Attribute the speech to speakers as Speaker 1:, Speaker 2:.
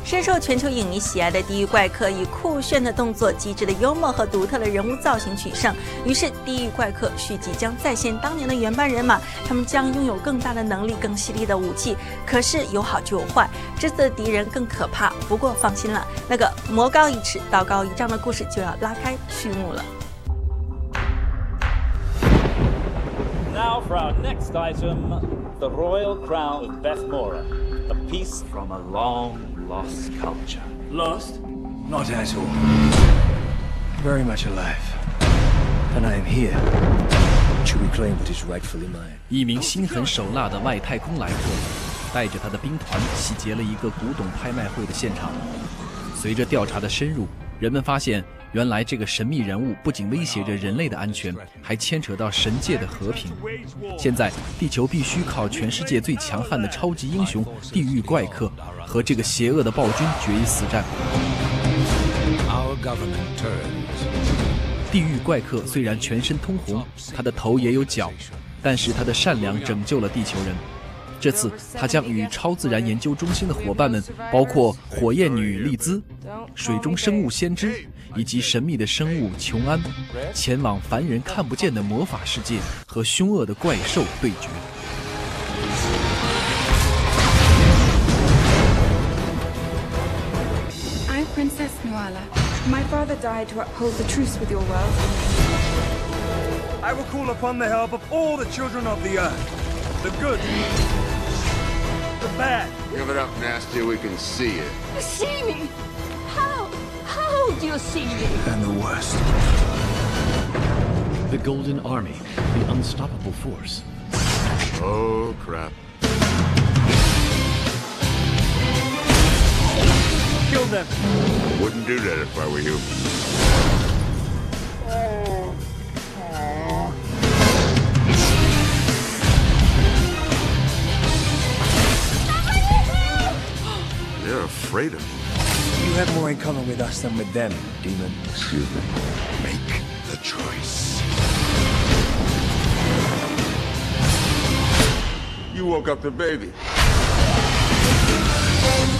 Speaker 1: 深受全球影迷喜爱的《地狱怪客》以酷炫的动作、机智的幽默和独特的人物造型取胜。于是，《地狱怪客》续集将再现当年的原班人马，他们将拥有更大的能力、更犀利的武器。可是有好就有坏，这次的敌人更可怕。不过放心了，那个魔高一尺、道高一丈的故事就要拉开序幕了。
Speaker 2: Now for our next item, the Royal Crown of Bethmora, a piece from a long-lost culture.
Speaker 3: Lost? Not at all. Very much alive. And I am here to reclaim what is rightfully mine.
Speaker 4: 一名心狠手辣的外太空来客，带着他的兵团洗劫了一个古董拍卖会的现场。随着调查的深入，人们发现，原来这个神秘人物不仅威胁着人类的安全，还牵扯到神界的和平。现在，地球必须靠全世界最强悍的超级英雄地狱怪客和这个邪恶的暴君决一死战。地狱怪客虽然全身通红，他的头也有角，但是他的善良拯救了地球人。这次，他将与超自然研究中心的伙伴们，包括火焰女丽兹、水中生物先知以及神秘的生物琼安，前往凡人看不见的魔法世界和凶恶的怪兽对决。
Speaker 5: I'm Princess Nuala. My father died to uphold the truce with your world.
Speaker 6: I will call upon the help of all the children of the earth. The good. The bad.
Speaker 7: Give it up, Nasty. We can see it.
Speaker 5: You see me? How? How do you see me?
Speaker 3: And the worst.
Speaker 8: The Golden Army, the unstoppable force.
Speaker 7: Oh, crap.
Speaker 6: Kill them.
Speaker 7: Wouldn't do that if I were you. They're afraid of me.
Speaker 3: You have more in common with us than with them, demon.
Speaker 7: Excuse me. Make the choice. You woke up the baby.